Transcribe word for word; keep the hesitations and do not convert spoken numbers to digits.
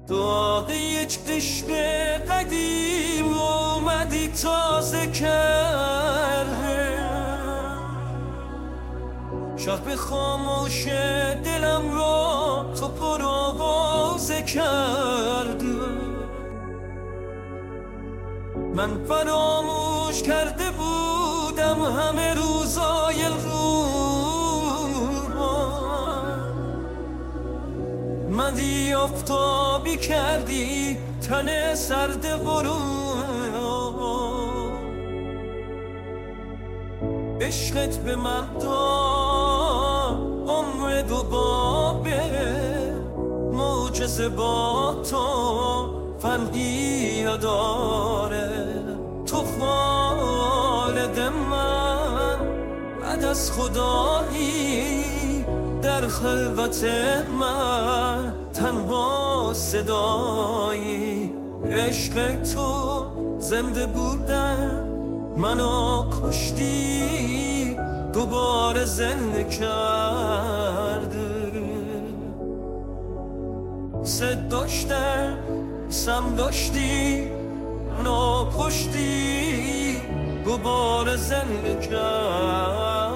داغ یک عشق قدیم اومدی تازه کرده، شب خاموش دلم را تو پر آوازه کردی. من فراموش کرده بودم همه روزای رو، مدی آفتابی کردی تن سرد غروب. عشقت به من داد عمر دو بابه، معجزه با تو فنگی داره. تو خالد من بعد از خدایی، در خلوت من تنها صدایی. عشق تو زنده بودن منو کشتی، دوباره زنده کرده. صد داشتم سم داشتی منو کشتی، دوباره زنده کرد.